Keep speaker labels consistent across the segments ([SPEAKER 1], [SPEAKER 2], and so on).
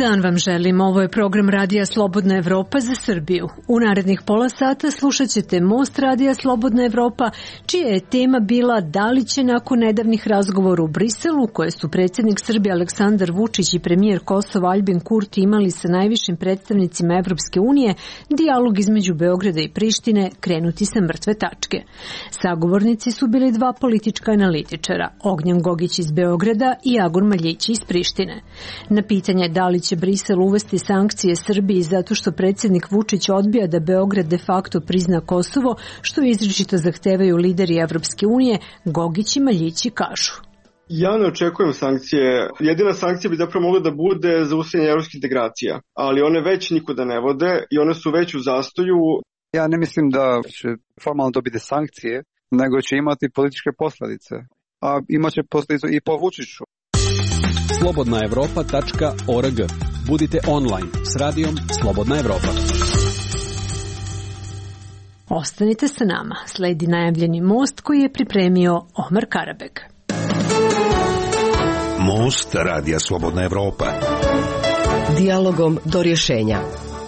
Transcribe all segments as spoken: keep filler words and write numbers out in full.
[SPEAKER 1] dan vam želim. Ovo je program Radija Slobodna Evropa za Srbiju. U narednih pola sata slušat ćete Most Radija Slobodna Evropa, čija je tema bila da li će nakon nedavnih razgovora u Briselu, koje su predsjednik Srbije Aleksandar Vučić i premijer Kosova Aljbin Kurti imali sa najvišim predstavnicima Evropske unije, dijalog između Beograda i Prištine krenuti sa mrtve tačke. Sagovornici su bili dva politička analitičara, Ognjen Gogić iz Beograda i Agor Maljić iz Prištine. Na pitanje da li će Brisel uvesti sankcije Srbiji zato što predsjednik Vučić odbija da Beograd de facto prizna Kosovo, što izričito zahtevaju lideri Evropske unije, Gogić i Maljići kažu.
[SPEAKER 2] Ja ne očekujem sankcije. Jedina sankcija bi zapravo mogla da bude zaustavljanje evropskih integracija, ali one već nikuda ne vode i one su već u zastoju.
[SPEAKER 3] Ja ne mislim da će formalno dobiti sankcije, nego će imati političke posljedice, a imaće posljedice i po Vučiću.
[SPEAKER 4] slobodna evropa tačka org. Budite online s radijom Slobodna Evropa.
[SPEAKER 1] Ostanite sa nama. Sledi najavljeni most koji je pripremio Omar Karabeg.
[SPEAKER 5] Most Radija Slobodna Evropa.
[SPEAKER 6] Dijalogom do rješenja.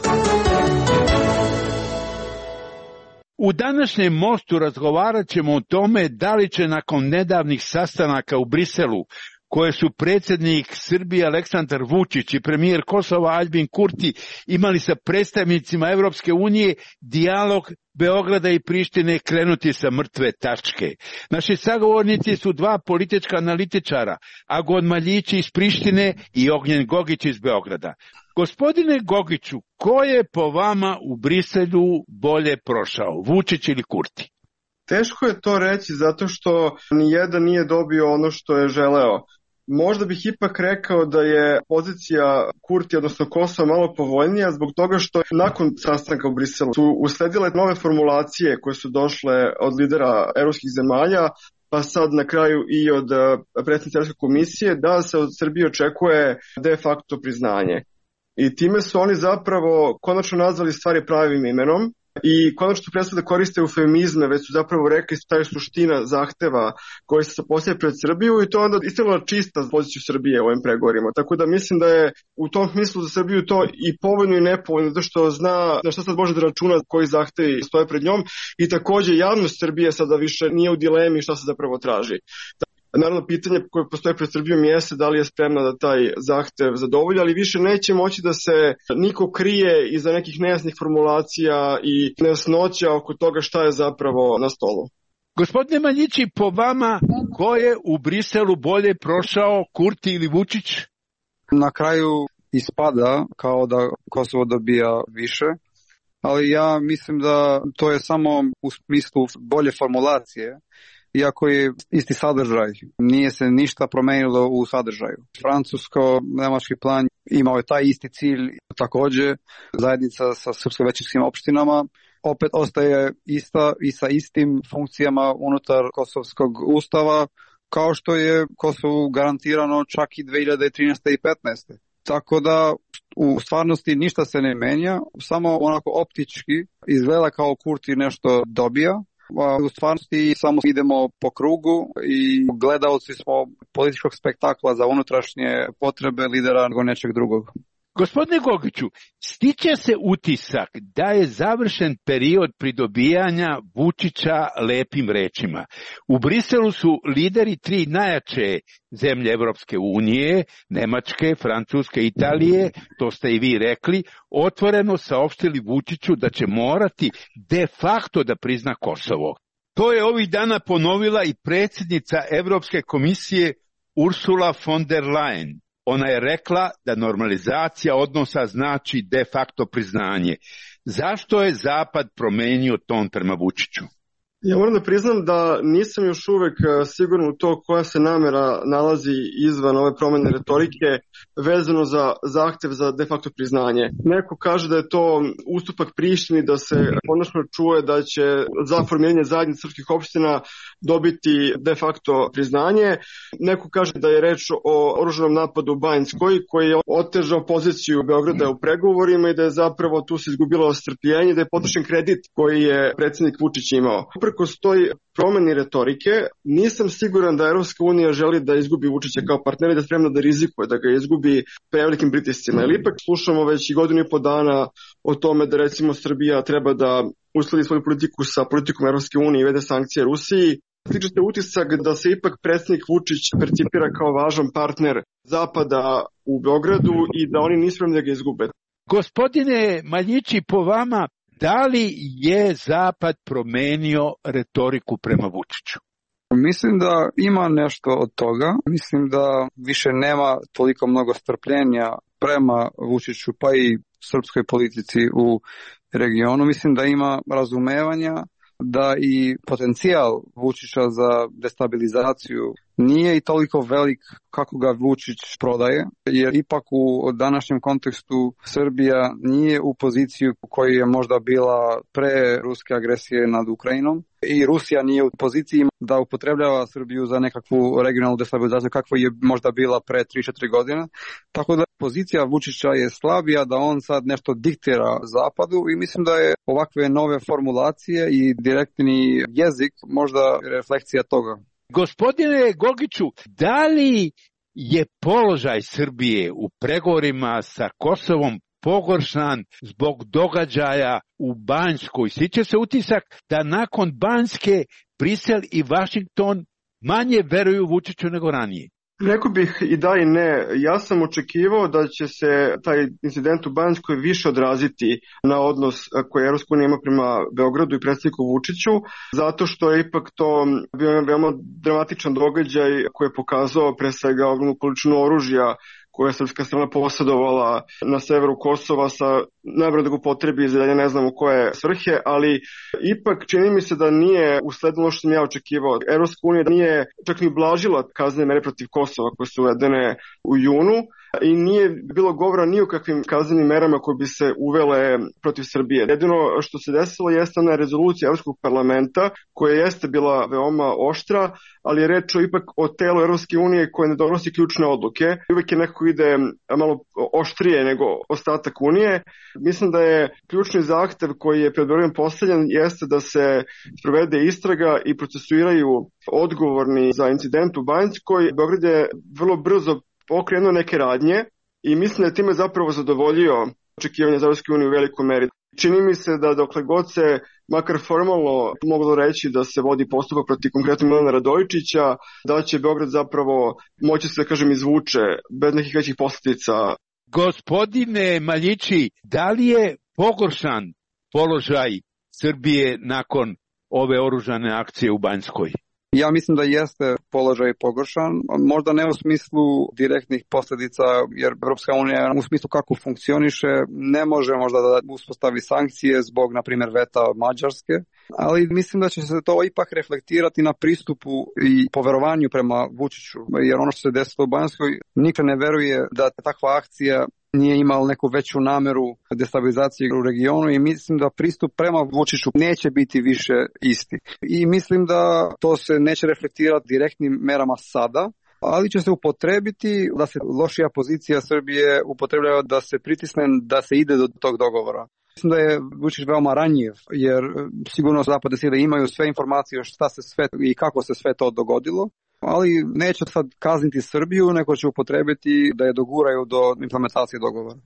[SPEAKER 7] U današnjem mostu razgovarat ćemo o tome da li će nakon nedavnih sastanaka u Briselu, koje su predsjednik Srbije Aleksandar Vučić i premijer Kosova Aljbin Kurti imali sa predstavnicima Evropske unije, dijalog Beograda i Prištine krenuti sa mrtve tačke. Naši sagovornici su dva politička analitičara, Agor Maljić iz Prištine i Ognjen Gogić iz Beograda. Gospodine Gogiću, ko je po vama u Briselu bolje prošao, Vučić ili Kurti?
[SPEAKER 2] Teško je to reći zato što nijedan nije dobio ono što je želeo. Možda bih ipak rekao da je pozicija Kurti, odnosno Kosova, malo povoljnija zbog toga što nakon sastanka u Briselu su usledile nove formulacije koje su došle od lidera evropskih zemalja, pa sad na kraju i od predsjednice Evropske komisije, da se od Srbije očekuje de facto priznanje. I time su oni zapravo konačno nazvali stvari pravim imenom i konačno su prestali da koriste eufemizme, već su zapravo rekli šta je suština zahteva koji se postavlja pred Srbiju i to onda ispravila čista poziciju Srbije u ovim pregovorima. Tako da mislim da je u tom smislu za Srbiju to i povoljno i nepovoljno, zato što zna na šta sad može da računa, koji zahtevi stoje pred njom i takođe javnost Srbije sada više nije u dilemi šta se zapravo traži. Naravno, pitanje koje postoje pred Srbijom jeste da li je spremna da taj zahtev zadovolji, ali više neće moći da se niko krije iza nekih nejasnih formulacija i nejasnoća oko toga šta je zapravo na stolu.
[SPEAKER 7] Gospodine Maljići, po vama, ko je u Briselu bolje prošao, Kurti ili Vučić?
[SPEAKER 3] Na kraju ispada kao da Kosovo dobija više, ali ja mislim da to je samo u smislu bolje formulacije. Iako je isti sadržaj, nije se ništa promenilo u sadržaju. Francusko-nemački plan imao je taj isti cilj, također zajednica sa srpsko-većinskim opštinama opet ostaje ista i sa istim funkcijama unutar kosovskog ustava, kao što je Kosovu garantirano čak i dve hiljade trinaeste i petnaeste. Tako da u stvarnosti ništa se ne menja, samo onako optički izgleda kao Kurti nešto dobija. U stvarnosti samo idemo po krugu i gledaoci smo političkog spektakla za unutrašnje potrebe lidera nego nečeg drugog.
[SPEAKER 7] Gospodine Gogiću, stiče se utisak da je završen period pridobijanja Vučića lepim rečima. U Briselu su lideri tri najjače zemlje Evropske unije, Nemačke, Francuske, Italije, to ste i vi rekli, otvoreno saopštili Vučiću da će morati de facto da prizna Kosovo. To je ovih dana ponovila i predsjednica Evropske komisije Ursula von der Leyen. Ona je rekla da normalizacija odnosa znači de facto priznanje. Zašto je Zapad promenio ton prema Vučiću?
[SPEAKER 2] Ja moram da priznam da nisam još uvek siguran u to koja se namera nalazi izvan ove promene retorike vezano za zahtev za de facto priznanje. Neko kaže da je to ustupak Prištini, da se konačno čuje da će za formiranje zajednice srpskih opština dobiti de facto priznanje. Neko kaže da je reč o oružanom napadu u Banjskoj koji je otežao poziciju Beograda u pregovorima i da je zapravo tu se izgubilo strpljenje, da je potrošen kredit koji je predsjednik Vučić imao. uprkos toj promeni retorike, nisam siguran da Evropska unija želi da izgubi Vučića kao partnera i da je spremna da rizikuje, da ga izgubi prevelikim pritiscima. Jer ipak slušamo već i godinu i po dana o tome da recimo Srbija treba da uskladi svoju politiku sa politikom Evropske unije i vede sankcije Rusiji. Stiče se utisak da se ipak predsjednik Vučić percipira kao važan partner Zapada u Beogradu i da oni nisu spremni da ga izgube.
[SPEAKER 7] Gospodine Maljići, po vama, da li je Zapad promenio retoriku prema Vučiću?
[SPEAKER 3] Mislim da ima nešto od toga. Mislim da više nema toliko mnogo strpljenja prema Vučiću pa i srpskoj politici u regionu. Mislim da ima razumevanja da i potencijal Vučića za destabilizaciju nije i toliko velik kako ga Vučić prodaje, jer ipak u današnjem kontekstu Srbija nije u poziciji u kojoj je možda bila pre ruske agresije nad Ukrajinom i Rusija nije u poziciji da upotrebljava Srbiju za nekakvu regionalnu destabilizaciju kakva je možda bila pre tri četiri godine. Tako da pozicija Vučića je slabija, da on sad nešto diktira Zapadu i mislim da je ovakve nove formulacije i direktni jezik možda refleksija toga.
[SPEAKER 7] Gospodine Gogiću, da li je položaj Srbije u pregovorima sa Kosovom pogoršan zbog događaja u Banjskoj? Stiče se utisak da nakon Banjske Brisel i Vašington manje veruju Vučiću nego ranije.
[SPEAKER 2] Rekao bih i da i ne. Ja sam očekivao da će se taj incident u Banjskoj više odraziti na odnos koji Evropska unija ima prema Beogradu i predsjedniku Vučiću, zato što je ipak to bio veoma dramatičan događaj koji je pokazao pre svega ogromnu količinu oružja koja je srpska strana posjedovala na severu Kosova sa najbolje da ga upotrebi za ne znamo koje svrhe, ali ipak čini mi se da nije usledilo što sam ja očekivao. Evropska unija nije čak ni blažila kaznene mere protiv Kosova koje su uvedene u junu i nije bilo govora ni o kakvim kaznenim merama koje bi se uvele protiv Srbije. Jedino što se desilo jeste ona rezolucija Evropskog parlamenta koja jeste bila veoma oštra, ali je reč o ipak o telu Evropske unije koje ne donosi ključne odluke. Uvek je neko ide malo oštrije nego ostatak unije. Mislim da je ključni zahtev koji je pred Beogradom postavljen jeste da se sprovede istraga i procesuiraju odgovorni za incident u Banjskoj. Beograd je vrlo brzo pokrenuo neke radnje i mislim da je time zapravo zadovoljio očekivanja za Evropske unije u velikoj meri. Čini mi se da dokle god se makar formalno moglo reći da se vodi postupak protiv konkretno Milana Radojičića, da će Beograd zapravo moći se da kažem izvuče bez nekih većih posljedica.
[SPEAKER 7] Gospodine Maljići, da li je pogoršan položaj Srbije nakon ove oružane akcije u Banjskoj?
[SPEAKER 3] Ja mislim da jeste položaj pogoršan, možda ne u smislu direktnih posljedica, jer Evropska unija u smislu kako funkcioniše ne može možda da uspostavi sankcije zbog, na primjer, veta Mađarske, ali mislim da će se to ipak reflektirati na pristupu i poverovanju prema Vučiću, jer ono što se desilo u Banjskoj, niko ne veruje da takva akcija nije imala neku veću nameru destabilizacije u regionu i mislim da pristup prema Vučiću neće biti više isti. I mislim da to se neće reflektirati direktnim merama sada, ali će se upotrebiti da se lošija pozicija Srbije upotrebljava da se pritisne da se ide do tog dogovora. Mislim da je Vučić veoma ranjiv, jer sigurno zapadne sile imaju sve informacije šta se sve i kako se sve to dogodilo, ali neće sad kazniti Srbiju, nego će upotrebiti da je doguraju do implementacije dogovora.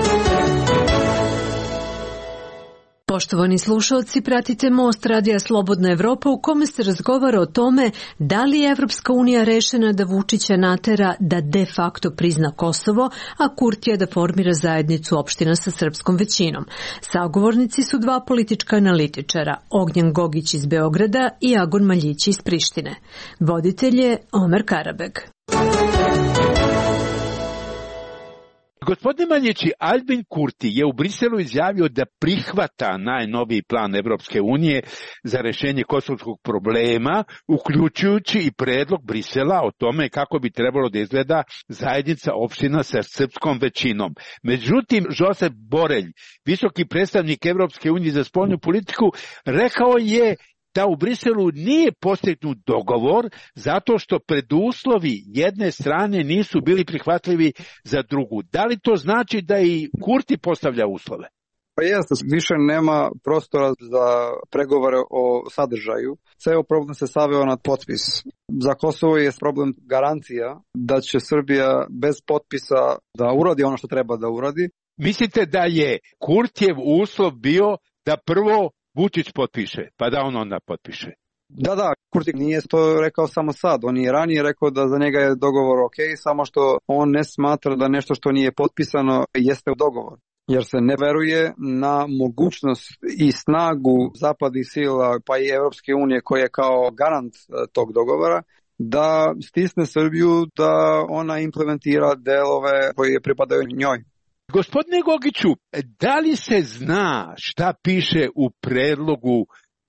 [SPEAKER 1] Poštovani slušalci, pratite Most Radija Slobodna Evropa u kome se razgovara o tome da li je Evropska unija rešena da Vučića natera da de facto prizna Kosovo, a Kurtija da formira zajednicu opština sa srpskom većinom. Sagovornici su dva politička analitičara, Ognjen Gogić iz Beograda i Agon Maljić iz Prištine. Voditelj je Omer Karabeg.
[SPEAKER 7] Gospodine Maljići, Albin Kurti je u Briselu izjavio da prihvata najnoviji plan Evropske unije za rešenje kosovskog problema, uključujući i predlog Brisela o tome kako bi trebalo da izgleda zajednica opština sa srpskom većinom. Međutim, Josep Borelj, visoki predstavnik Evropske unije za spoljnu politiku, rekao je da u Briselu nije postignut dogovor zato što preduslovi jedne strane nisu bili prihvatljivi za drugu. Da li to znači da i Kurti postavlja uslove?
[SPEAKER 3] Pa jeste, više nema prostora za pregovore o sadržaju. Ceo problem se saveo na potpis. Za Kosovo je problem garancija da će Srbija bez potpisa da uradi ono što treba da uradi.
[SPEAKER 7] Mislite da je Kurtijev uslov bio da prvo Vučić potpiše, pa da on onda potpiše?
[SPEAKER 3] Da, da, Kurti nije to rekao samo sad. On je ranije rekao da za njega je dogovor ok, samo što on ne smatra da nešto što nije potpisano jeste u dogovor. Jer se ne veruje na mogućnost i snagu zapadnih sila, pa i Evropske unije, koja je kao garant tog dogovora, da stisne Srbiju da ona implementira delove koje pripadaju njoj.
[SPEAKER 7] Gospodine Gogiću, da li se zna šta piše u predlogu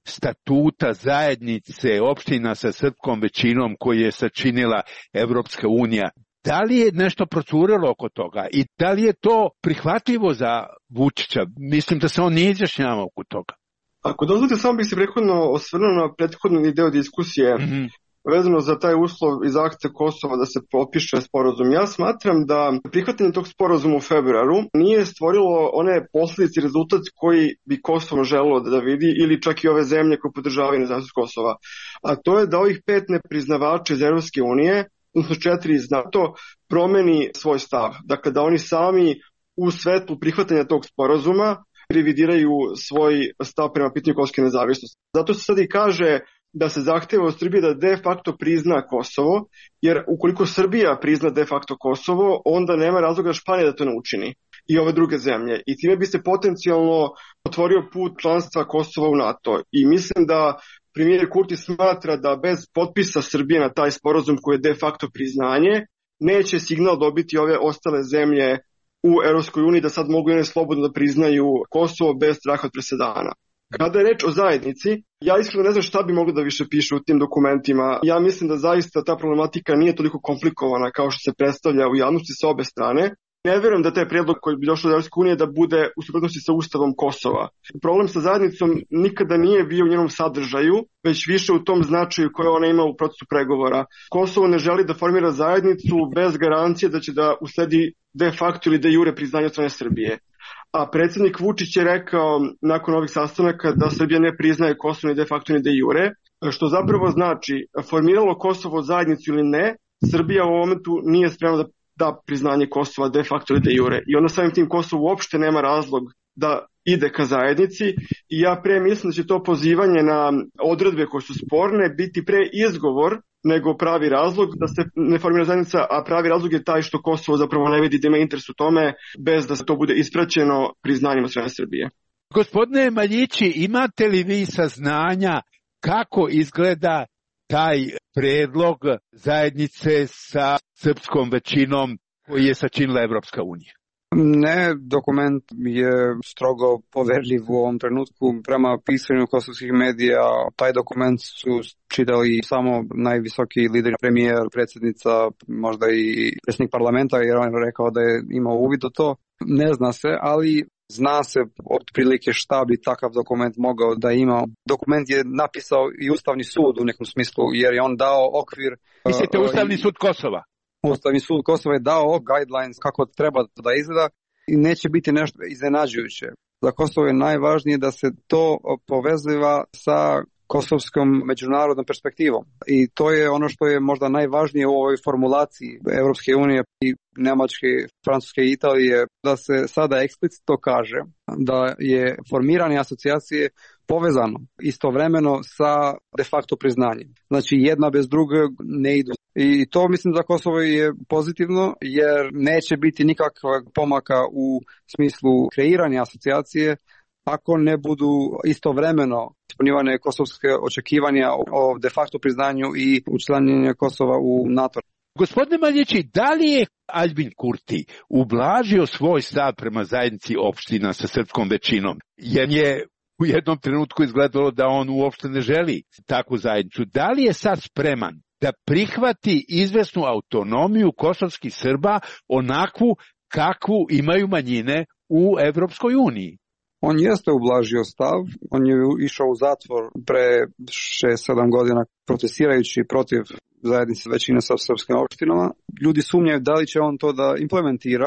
[SPEAKER 7] statuta zajednice opština sa srpskom većinom koji je sačinila Evropska unija? Da li je nešto procurilo oko toga i da li je to prihvatljivo za Vučića? Mislim da se on nije izjašnjavao oko toga.
[SPEAKER 2] Ako dozvolite, samo bih se prethodno osvrnuo na prethodni deo diskusije mm-hmm. vezano za taj uslov i zahtev Kosova da se potpiše sporazum. Ja smatram da prihvatanje tog sporazuma u februaru nije stvorilo one posljedice i rezultat koji bi Kosovo želelo da vidi ili čak i ove zemlje koje podržavaju nezavisnost Kosova. A to je da ovih pet nepriznavača iz Evropske unije, odnosno četiri iz NATO, promeni svoj stav. Dakle, da oni sami u svetlu prihvatanja tog sporazuma revidiraju svoj stav prema pitanju kosovske nezavisnosti. Zato se sad i kaže da se zahteva od Srbije da de facto prizna Kosovo, jer ukoliko Srbija prizna de facto Kosovo, onda nema razloga Španija da to ne učini i ove druge zemlje. I time bi se potencijalno otvorio put članstva Kosova u NATO. I mislim da premijer Kurti smatra da bez potpisa Srbije na taj sporazum koji je de facto priznanje, neće signal dobiti ove ostale zemlje u Evropskoj uniji da sad mogu one slobodno da priznaju Kosovo bez straha od presedana. Kada je reč o zajednici, ja iskreno ne znam šta bi moglo da više piše u tim dokumentima. Ja mislim da zaista ta problematika nije toliko komplikovana kao što se predstavlja u javnosti sa obe strane. Ne vjerujem da taj prijedlog koji bi došao od Evropske unije da bude u suprotnosti sa Ustavom Kosova. Problem sa zajednicom nikada nije bio u njenom sadržaju, već više u tom značaju koje ona ima u procesu pregovora. Kosovo ne želi da formira zajednicu bez garancije da će da usledi de facto ili de jure priznanje od strane Srbije. A predsjednik Vučić je rekao nakon ovih sastanaka da Srbija ne priznaje Kosovo ni de facto ni de jure, što zapravo znači formiralo Kosovo zajednicu ili ne, Srbija u ovom momentu nije spremna da da priznanje Kosova de facto ili de jure. I onda samim tim Kosovo uopšte nema razlog da ide ka zajednici i ja pre mislim da će to pozivanje na odredbe koje su sporne biti pre izgovor nego pravi razlog da se ne formira zajednica, a pravi razlog je taj što Kosovo zapravo ne vidi da ima interes u tome bez da se to bude ispraćeno priznanjem od strane Srbije.
[SPEAKER 7] Gospodine Maljići, imate li vi saznanja kako izgleda taj predlog zajednice sa srpskom većinom koji je sačinila Evropska unija?
[SPEAKER 3] Ne, dokument je strogo poverljiv u ovom trenutku. Prema pisanju kosovskih medija, taj dokument su čitali samo najvisoki lider, premijer, predsjednica, možda i predsjednik parlamenta, jer on je rekao da je imao uvid u to. Ne zna se, ali zna se otprilike šta bi takav dokument mogao da ima. Dokument je napisao i Ustavni sud u nekom smislu, jer je on dao okvir.
[SPEAKER 7] Mislite Ustavni sud Kosova?
[SPEAKER 3] Ustavni sud Kosova je dao guidelines kako treba da izgleda i neće biti nešto iznenađujuće. Za Kosovo je najvažnije da se to poveziva sa kosovskom međunarodnom perspektivom. I to je ono što je možda najvažnije u ovoj formulaciji Evropske unije i Nemačke, Francuske i Italije, da se sada eksplicitno kaže da je formiranje asocijacije povezano istovremeno sa de facto priznanjem. Znači jedna bez druge ne idu. I to mislim za Kosovo je pozitivno jer neće biti nikakvog pomaka u smislu kreiranja asocijacije ako ne budu istovremeno ispunjivane kosovske očekivanja o de facto priznanju i učlanjenju Kosova u NATO.
[SPEAKER 7] Gospodine Maljići, da li je Aljbin Kurti ublažio svoj stav prema zajednici opština sa srpskom većinom? Jer je u jednom trenutku izgledalo da on uopšte ne želi takvu zajednicu. Da li je sad spreman da prihvati izvesnu autonomiju kosovskih Srba onakvu kakvu imaju manjine u Evropskoj uniji?
[SPEAKER 3] On jeste ublažio stav, on je išao u zatvor pre šest sedam godina protestirajući protiv zajednice većine sa srpskim opštinama. Ljudi sumnjaju da li će on to da implementira,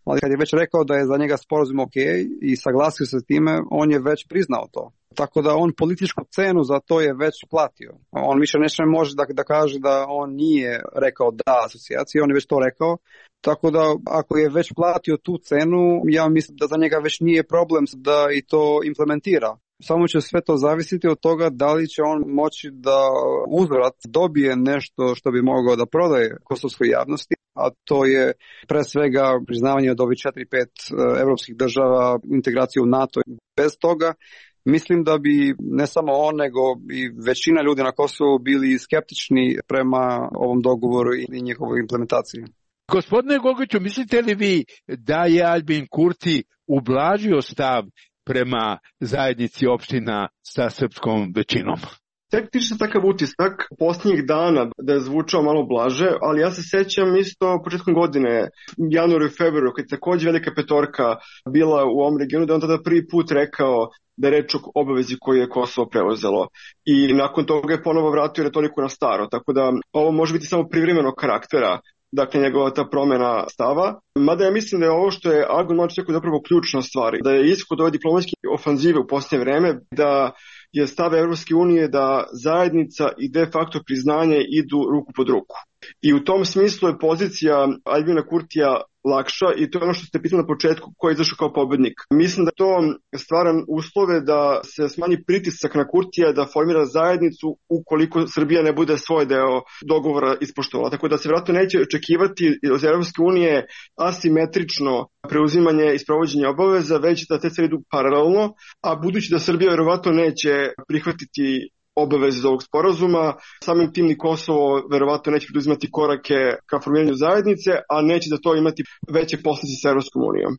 [SPEAKER 3] Ali kad je već rekao da je za njega sporazum ok i saglasio se s time, on je već priznao to. Tako da on političku cenu za to je već platio. On više neće može da, da kaže da on nije rekao da asocijaciji, on je već to rekao. Tako da ako je već platio tu cenu, ja mislim da za njega već nije problem da i to implementira. Samo će sve to zavisiti od toga da li će on moći da uzvrat dobije nešto što bi mogao da prodaje kosovskoj javnosti, a to je pre svega priznavanje od ovih četiri pet evropskih država, integraciju u NATO. Bez toga mislim da bi ne samo on, nego i većina ljudi na Kosovu bili skeptični prema ovom dogovoru i njihovoj implementaciji.
[SPEAKER 7] Gospodine Gogiću, mislite li vi da je Aljbin Kurti ublažio stav prema zajednici opština sa srpskom većinom?
[SPEAKER 2] Tek tiče se takav utisak posljednjih dana da je zvučao malo blaže, ali ja se sećam isto početkom godine, januaru i februaru, kad je takođe velika petorka bila u ovom regionu, da on tada prvi put rekao da je reč o obavezi koju je Kosovo preuzelo. I nakon toga je ponovo vratio retoriku na staro, tako da ovo može biti samo privremenog karaktera, dakle njegova ta promjena stava. Mada ja mislim da je ovo što je Agon Mladić rekao zapravo ključna stvar, da je ishod ove diplomatske ofanzive u posljednje vreme, da je stav Evropske unije da zajednica i de facto priznanje idu ruku pod ruku. I u tom smislu je pozicija Aljbina Kurtija lakša i to je ono što ste pitali na početku, ko je izašao kao pobednik. Mislim da to stvara uslove da se smanji pritisak na Kurtija da formira zajednicu ukoliko Srbija ne bude svoj deo dogovora ispoštovala. Tako da se vjerojatno neće očekivati od Evropske unije asimetrično preuzimanje i sprovođenje obaveza, već da te sve idu paralelno, a budući da Srbija vjerovatno neće prihvatiti obaveze iz ovog sporazuma, samim tim ni Kosovo verovatno neće preduzimati korake ka formiranju zajednice, a neće da to imati veće posljedice sa Evropskom unijom.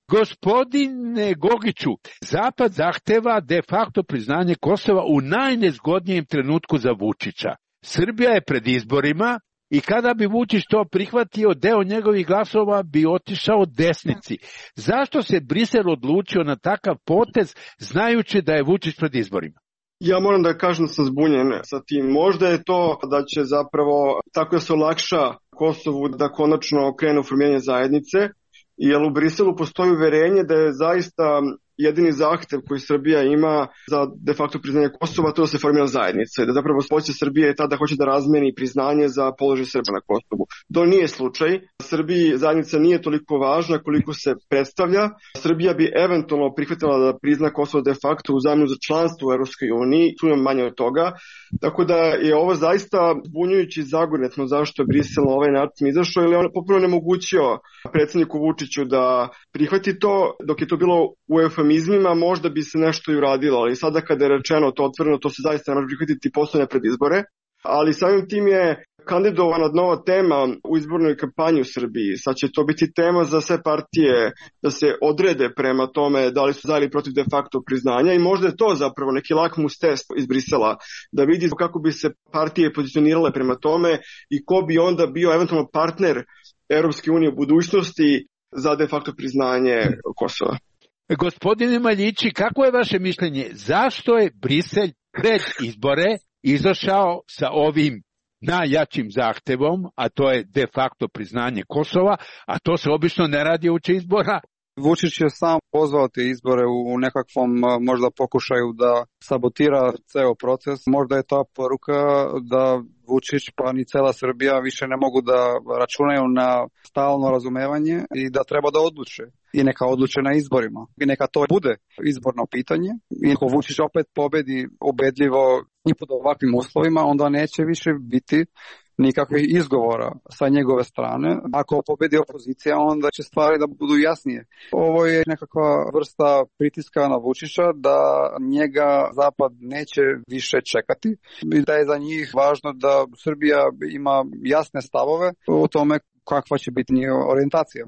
[SPEAKER 7] Gospodine Gogiću, Zapad zahteva de facto priznanje Kosova u najnezgodnijem trenutku za Vučića. Srbija je pred izborima i kada bi Vučić to prihvatio, deo njegovih glasova bi otišao desnici. Zašto se Brisel odlučio na takav potez, znajući da je Vučić pred izborima?
[SPEAKER 2] Ja moram da kažem da sam zbunjen sa tim. Možda je to da će zapravo tako da se olakša Kosovu da konačno krene u formiranje zajednice, jer u Briselu postoji uverenje da je zaista jedini zahtev koji Srbija ima za de facto priznanje Kosova, to da se formira zajednica. Da zapravo spoće Srbije je tada hoće da razmeni priznanje za položaj Srba na Kosovu. To nije slučaj. Srbiji zajednica nije toliko važna koliko se predstavlja. Srbija bi eventualno prihvatila da prizna Kosovo de facto u zamenu za članstvo u Evropskoj uniji, tu nema manje od toga. Tako da je ovo zaista zbunjujući zagonetno zašto je Brisel na ovaj način izašao, ili on potpuno nemogućio predsjedniku Vučiću da prihvati to, dok je to bilo u eufemizmima, možda bi se nešto i uradilo, ali sada kada je rečeno to otvoreno, to se zaista ne može prihvatiti poslednje pred izbore, ali samim tim je kandidovana nova tema u izbornoj kampanji u Srbiji. Sad će to biti tema za sve partije da se odrede prema tome da li su za ili protiv de facto priznanja i možda je to zapravo neki lakmus test iz Brisela da vidi kako bi se partije pozicionirale prema tome i ko bi onda bio eventualno partner Evropske unije u budućnosti za de facto priznanje Kosova.
[SPEAKER 7] Gospodine Maljići, kako je vaše mišljenje? Zašto je Brisel pred izbore izašao sa ovim najjačim zahtevom, a to je de facto priznanje Kosova, a to se obično ne radi uoči izbora?
[SPEAKER 3] Vučić je sam pozvao te izbore u nekakvom možda pokušaju da sabotira ceo proces. Možda je ta poruka da Vučić pa ni cela Srbija više ne mogu da računaju na stalno razumevanje i da treba da odluče. I neka odluče na izborima. I neka to bude izborno pitanje. I ako Vučić opet pobedi ubedljivo i pod ovakvim uslovima, onda neće više biti nikakvih izgovora sa njegove strane. Ako pobedi opozicija, onda će stvari da budu jasnije. Ovo je nekakva vrsta pritiska na Vučića da njega Zapad neće više čekati i da je za njih važno da Srbija ima jasne stavove o tome kakva će biti njihova orijentacija.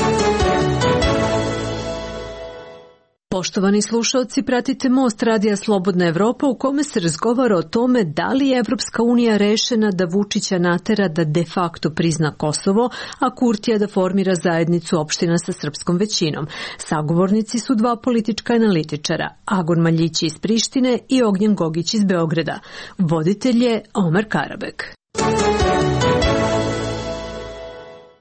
[SPEAKER 1] Poštovani slušalci, pratite Most Radija Slobodna Evropa u kome se razgovara o tome da li je Evropska unija rešena da Vučića natera da de facto prizna Kosovo, a Kurtija da formira zajednicu opština sa srpskom većinom. Sagovornici su dva politička analitičara, Agon Maljić iz Prištine i Ognjen Gogić iz Beograda. Voditelj je Omer Karabek.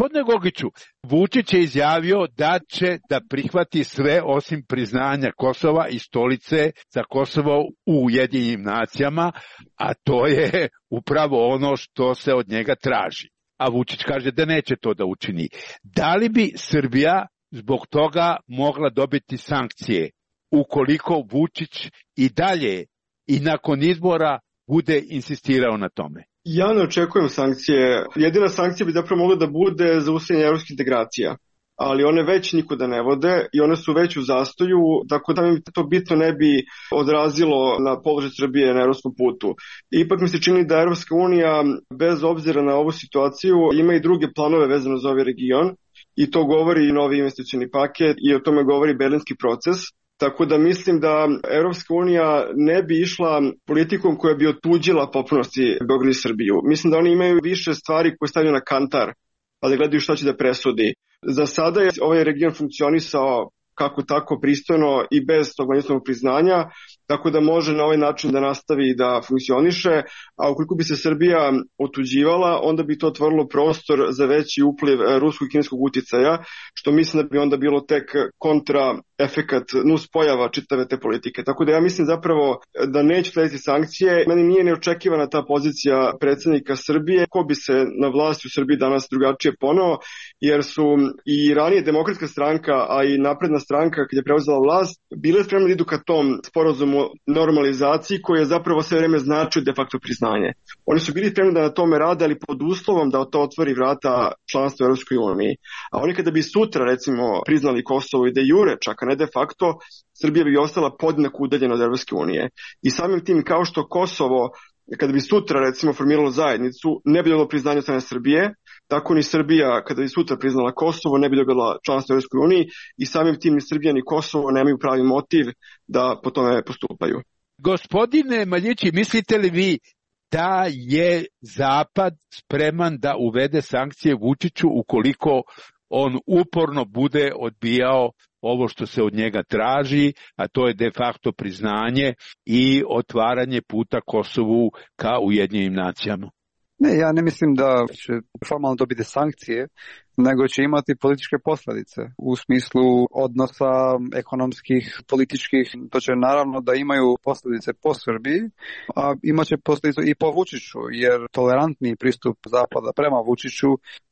[SPEAKER 7] Gospodine Gogiću, Vučić je izjavio da će da prihvati sve osim priznanja Kosova i stolice za Kosovo u Ujedinjenim nacijama, a to je upravo ono što se od njega traži. A Vučić kaže da neće to da učini. Da li bi Srbija zbog toga mogla dobiti sankcije ukoliko Vučić i dalje i nakon izbora bude insistirao na tome?
[SPEAKER 2] Ja ne očekujem sankcije. Jedina sankcija bi zapravo mogla da bude zaustavljanje evropskih integracija, ali one već nikuda ne vode i one su već u zastoju, tako da mi to bitno ne bi odrazilo na položaj Srbije na evropskom putu. Ipak mi se čini da Evropska unija, bez obzira na ovu situaciju, ima i druge planove vezano za ovaj region i to govori i novi investicioni paket i o tome govori berlinski proces. Tako da mislim da Evropska unija ne bi išla politikom koja bi otuđila popunosti Beograd i Srbiju. Mislim da oni imaju više stvari koje stavljaju na kantar, pa da gledaju šta će da presudi. Za sada je ovaj region funkcionisao kako tako pristojno i bez tog međunarodnog priznanja, tako da može na ovaj način da nastavi da funkcioniše, a ukoliko bi se Srbija otuđivala, onda bi to otvorilo prostor za veći upliv ruskog i kineskog uticaja, što mislim da bi onda bilo tek kontra efekat nuspojava čitave te politike. Tako da ja mislim zapravo da neće slediti sankcije. Meni nije neočekivana ta pozicija predsjednika Srbije. Ko bi se na vlasti u Srbiji danas drugačije poneo, jer su i ranije Demokratska stranka, a i Napredna stranka kad je preuzela vlast, bile spremne da idu ka tom sporazumu normalizaciji koji je zapravo sve vreme značio de facto priznanje. Oni su bili spremni da na tome rade, ali pod uslovom da to otvori vrata članstva u Evropskoj uniji. A oni kada bi sutra recimo priznali Kosovo i de jure, čak a ne de facto, Srbija bi ostala podjednako udaljena od Evropske unije. I samim tim kao što Kosovo, kada bi sutra recimo formiralo zajednicu, ne bi dobilo priznanje od strane Srbije, tako ni Srbija kada bi sutra priznala Kosovo ne bi dobila članstvo u Evropskoj uniji i samim tim ni Srbija ni Kosovo nemaju pravi motiv da po tome postupaju.
[SPEAKER 7] Gospodine Maljići, mislite li vi da je Zapad spreman da uvede sankcije Vučiću ukoliko on uporno bude odbijao ovo što se od njega traži, a to je de facto priznanje i otvaranje puta Kosovu ka Ujedinjenim nacijama?
[SPEAKER 3] Ne, ja ne mislim da će formalno dobiti sankcije, nego će imati političke posljedice u smislu odnosa ekonomskih, političkih. To će naravno da imaju posljedice po Srbiji, a imaće posljedice i po Vučiću, jer tolerantni pristup Zapada prema Vučiću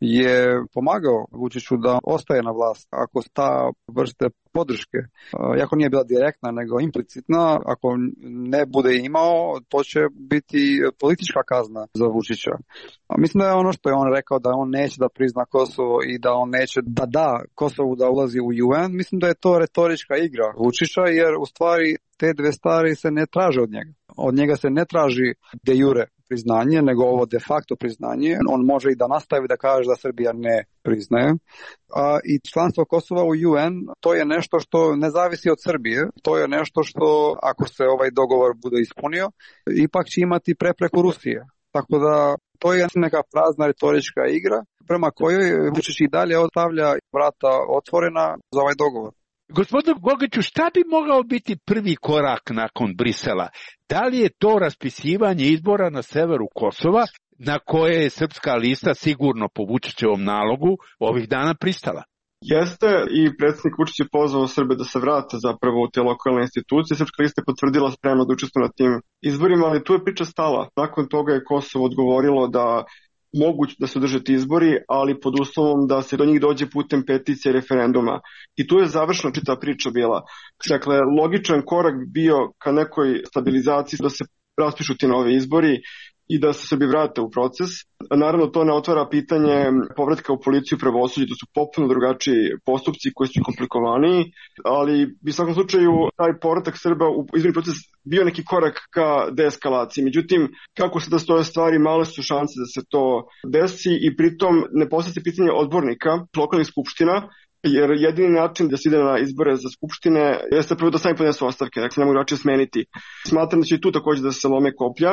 [SPEAKER 3] je pomagao Vučiću da ostaje na vlast. Ako ta vrste podrške, jako nije bila direktna nego implicitna, ako ne bude imao, to će biti politička kazna za Vučića. A mislim da je ono što je on rekao, da on neće da prizna Kosovo i da on neće da da Kosovu da ulazi u U N, mislim da je to retorička igra Vučića, jer u stvari te dve stvari se ne traže od njega. Od njega se ne traži de jure priznanje, nego ovo de facto priznanje. On može i da nastavi da kaže da Srbija ne priznaje. A, i članstvo Kosova u U N, to je nešto što ne zavisi od Srbije. To je nešto što, ako se ovaj dogovor bude ispunio, ipak će imati prepreku Rusije. Tako da to je neka prazna retorička igra prema kojoj Vučić i dalje ostavlja vrata otvorena za ovaj dogovor.
[SPEAKER 7] Gospodine Gogiću, šta bi mogao biti prvi korak nakon Brisela? Da li je to raspisivanje izbora na severu Kosova, na koje je srpska lista sigurno po Vučićevom nalogu ovih dana pristala?
[SPEAKER 2] Jeste, i predsjednik Vučić je pozvao Srbe da se vrate zapravo u te lokalne institucije. Srpska lista je potvrdila spremno da učestvuje na tim izborima, ali tu je priča stala. Nakon toga je Kosovo odgovorilo da moguće da se održe ti izbori, ali pod uslovom da se do njih dođe putem peticije i referenduma. I tu je završena čita priča bila. Dakle, logičan korak bio ka nekoj stabilizaciji da se raspišu ti novi izbori i da se Srbi vrate u proces. Naravno, to ne otvara pitanje povratka u policiju i pravosuđe, to su potpuno drugačiji postupci koji su komplikovaniji, ali bi u svakom slučaju taj povratak Srba u izborni proces bio neki korak ka deeskalaciji. Međutim, kako se da stoje stvari, male su šanse da se to desi i pritom ne postavlja se pitanje odbornika, lokalnih skupština, jer jedini način da se ide na izbore za skupštine jeste prvo da sami podnesu ostavke, dakle ne mogu drugačije smeniti. Smatram da će i tu također da se lome koplja,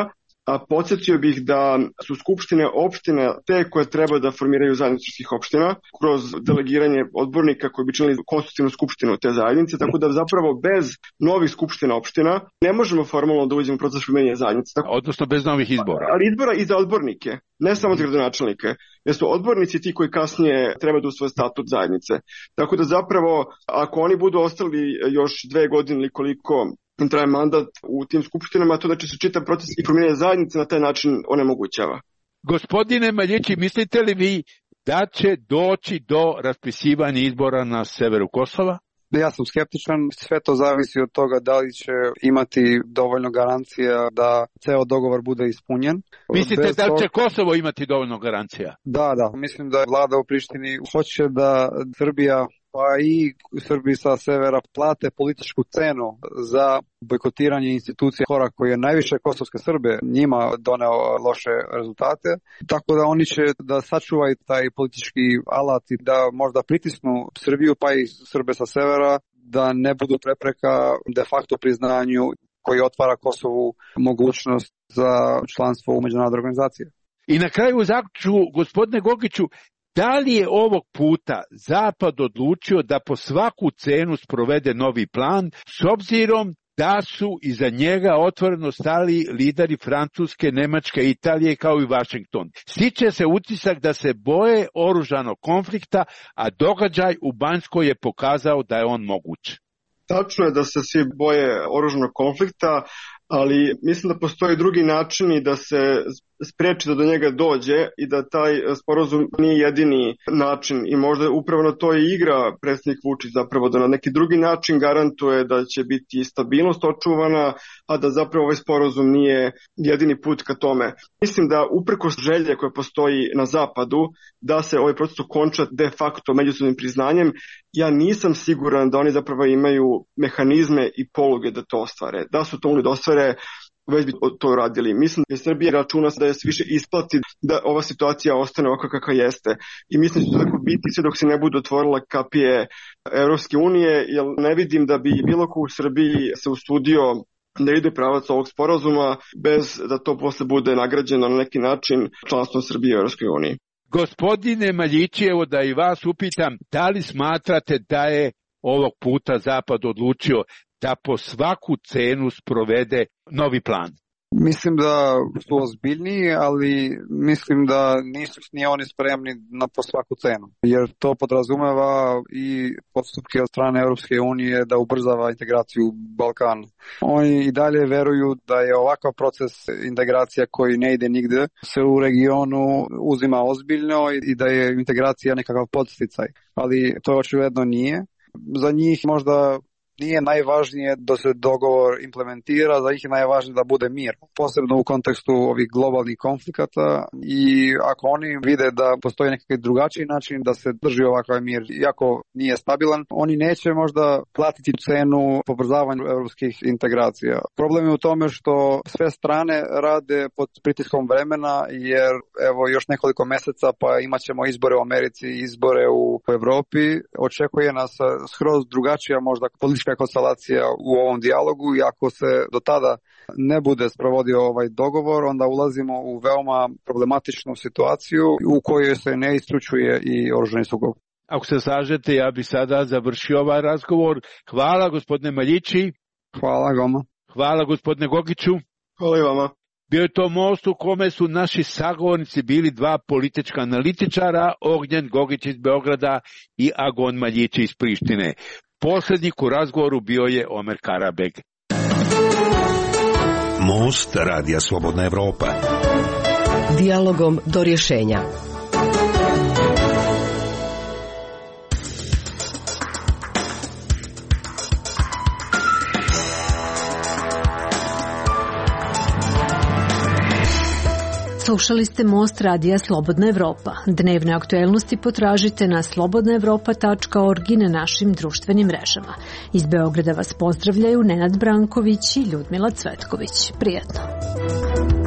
[SPEAKER 2] a podsjetio bih da su skupštine opština te koje treba da formiraju zajednicu svih opština kroz delegiranje odbornika koji bi činili konstitutivnu skupštinu te zajednice, tako da zapravo bez novih skupština opština ne možemo formalno da uđemo u proces formiranja zajednice. Tako,
[SPEAKER 7] odnosno bez novih izbora.
[SPEAKER 2] Ali izbora i za odbornike, ne samo za gradonačelnike, jer su odbornici ti koji kasnije treba da usvoje statut zajednice. Tako da zapravo, ako oni budu ostali još dve godine ili koliko traje mandat u tim skupštinama, to znači se čitav proces i formiranja zajednice na taj način onemogućava.
[SPEAKER 7] Gospodine Maljići, mislite li vi da će doći do raspisivanja izbora na severu Kosova?
[SPEAKER 3] Ja sam skeptičan, sve to zavisi od toga da li će imati dovoljno garancija da ceo dogovor bude ispunjen.
[SPEAKER 7] Mislite
[SPEAKER 3] Bez
[SPEAKER 7] da će
[SPEAKER 3] toga...
[SPEAKER 7] Kosovo imati dovoljno garancija?
[SPEAKER 3] Da, da, mislim da vlada u Prištini hoće da Srbija pa i Srbiji sa severa plate političku cenu za bojkotiranje institucija korak koji je najviše kosovske Srbe njima doneo loše rezultate. Tako da oni će da sačuvaju taj politički alat i da možda pritisnu Srbiju pa i Srbe sa severa da ne budu prepreka de facto priznanju koji otvara Kosovu mogućnost za članstvo u međunarodnoj organizaciji.
[SPEAKER 7] I na kraju zaključu, gospodine Gogiću, da li je ovog puta Zapad odlučio da po svaku cenu sprovede novi plan, s obzirom da su iza njega otvoreno stali lideri Francuske, Nemačke, Italije kao i Vašington? Stiče se utisak da se boje oružanog konflikta, a događaj u Banjskoj je pokazao da je on moguć.
[SPEAKER 2] Tačno je da se svi boje oružanog konflikta, ali mislim da postoji drugi načini da se spreči da do njega dođe i da taj sporazum nije jedini način i možda upravo na to i igra predsjednik Vučić zapravo da na neki drugi način garantuje da će biti stabilnost očuvana, a da zapravo ovaj sporazum nije jedini put ka tome. Mislim da uprkos želje koja postoji na zapadu da se ovaj proces okonča de facto međusobnim priznanjem, ja nisam siguran da oni zapravo imaju mehanizme i poluge da to ostvare. Da su to mogli da ostvare, već bi to radili. Mislim da je Srbija računa da je se više isplati da ova situacija ostane ovako kakva jeste. I mislim da će tako biti sve dok se ne budu otvorila kapije Evropske unije, jer ne vidim da bi bilo ko u Srbiji se usudio da ide pravac ovog sporazuma bez da to posle bude nagrađeno na neki način članstvom Srbije u Evropskoj uniji.
[SPEAKER 7] Gospodine Maljići, evo da i vas upitam, da li smatrate da je ovog puta Zapad odlučio da po svaku cenu sprovede novi plan?
[SPEAKER 3] Mislim da su ozbiljniji, ali mislim da nisu ni oni spremni na po svaku cenu. Jer to podrazumeva i postupke od strane Europske unije da ubrzava integraciju Balkana. Oni i dalje veruju da je ovakav proces integracija koji ne ide nigde se u regionu uzima ozbiljno i da je integracija nekakav podsticaj. Ali to očigledno nije. Za njih možda nije najvažnije da se dogovor implementira, za njih je najvažnije da bude mir. Posebno u kontekstu ovih globalnih konflikata i ako oni vide da postoji nekakav drugačiji način da se drži ovakav mir, iako nije stabilan, oni neće možda platiti cenu pobrzavanju evropskih integracija. Problem je u tome što sve strane rade pod pritiskom vremena, jer evo još nekoliko meseca pa imat ćemo izbore u Americi, izbore u Evropi. Očekuje nas skroz drugačija možda politička konstelacija u ovom dijalogu i ako se do tada ne bude sprovodio ovaj dogovor, onda ulazimo u veoma problematičnu situaciju u kojoj se ne isključuje i oružani sukob.
[SPEAKER 7] Ako se slažete, ja bih sada završio ovaj razgovor. Hvala gospodine Maljići.
[SPEAKER 3] Hvala Goma.
[SPEAKER 7] Hvala gospodine Gogiću.
[SPEAKER 2] Hvala i vama.
[SPEAKER 7] Bio je to most u kome su naši sagovornici bili dva politička analitičara, Ognjen Gogić iz Beograda i Agon Maljići iz Prištine. Poslednjik u razgovoru bio je Omer Karabeg.
[SPEAKER 5] Most Radija Slobodna Evropa.
[SPEAKER 6] Dijalogom do rješenja.
[SPEAKER 1] Slušali ste Most Radija Slobodna Evropa. Dnevne aktuelnosti potražite na slobodna evropa tačka org i na našim društvenim mrežama. Iz Beograda vas pozdravljaju Nenad Branković i Ljudmila Cvetković. Prijetno.